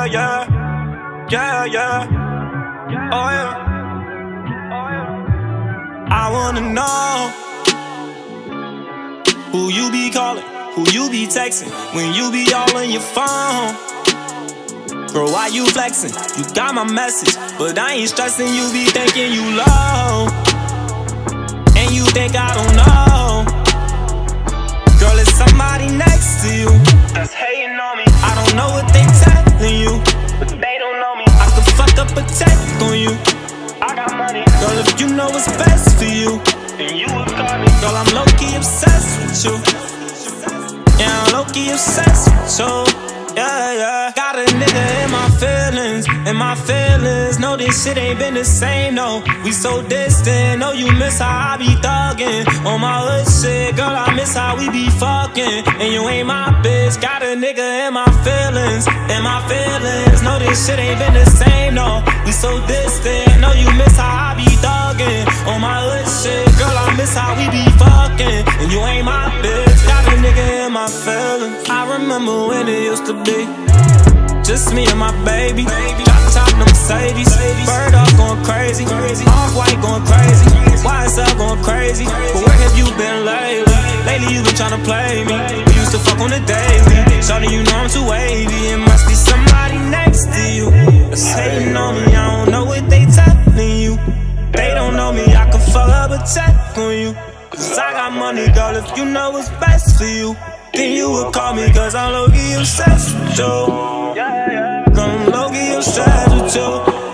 Oh yeah. I wanna know who you be calling, who you be texting when you be all on your phone. Girl, why you flexing? You got my message, but I ain't stressing. You be thinking you low, and you think I don't know. Girl, it's somebody next to you that's hating on me. I don't know what they telling you, but they don't know me. I could fuck up a text on you. I got money. Girl, if you know what's best for you, then you would call me. Girl, I'm low-key obsessed with you. Yeah, I'm low-key obsessed with you. Yeah. Got a nigga in my feelings, know this shit ain't been the same, no. We so distant, know you miss how I be thuggin'. On my hood shit, girl, I miss how we be fucking. And you ain't my bitch, got a nigga in my feelings, know this shit ain't been the same, no. We so distant, know you miss how I be thuggin'. On my hood shit, girl, I miss how we be fucking. And you ain't my bitch, got a nigga in my feelings. I remember when it used to be just me and my baby. Drop top, no Mercedes. Bird off going crazy. Off-white going crazy. YSL going crazy. But where have you been lately? Lately you been tryna play me. We used to fuck on the daily. Shawty, you know I'm too wavy. It must be somebody next to you that's hating on me. I don't know what they telling you. They don't know me. I can fuck up a check on you, cause I got money, girl. If you know what's best for you, then you would call me, cause I'm low-key obsessed with you. I'm low-key obsessed with you.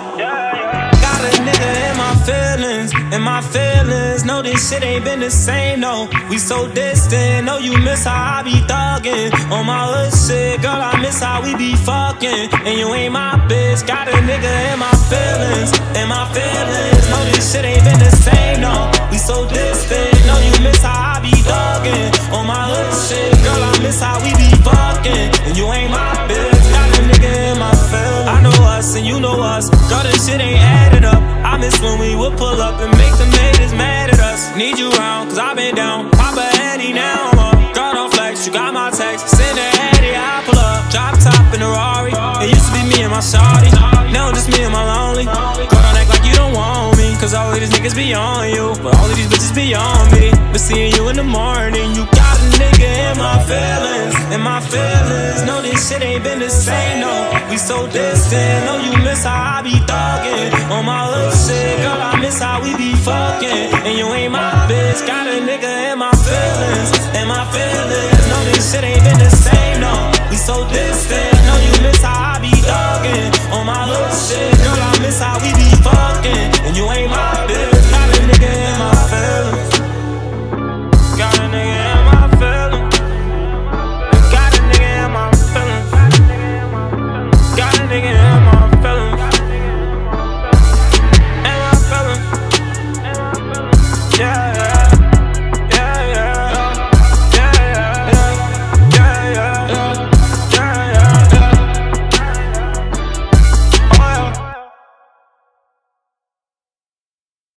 Got a nigga in my feelings, know this shit ain't been the same, no. We so distant, know you miss how I be thuggin'. On my hood shit, girl, I miss how we be fucking. And you ain't my bitch, got a nigga in my feelings, know this shit ain't been the same, no. We so distant, know you miss how I be thuggin'. On my hood shit, girl, I miss how we be fucking. And you ain't my bitch, got a nigga in my feelings. I know us and you know us, girl, this shit ain't added up. I miss when we would pull up and make them haters mad at us. Need you around, cause I been down. Pop a Addy, now I'm up. Girl, don't flex, you got my text. Send a Addy, I pull up. Drop top in a Rari. It used to be me and my shawty, now just me and my lonely. Girl, don't act like you don't want me, cause all of these niggas be on you, but all of these bitches be on me. But seeing you in the morning, you got a nigga in my feelings, know this shit ain't been the same, no. We so distant, know you miss how I be thuggin'. On my hood shit, girl, I miss how we be fucking. And you ain't my bitch, got a nigga in my feelings, know this shit ain't been the same, no. We so distant, know you miss how I be thuggin'. On my hood shit,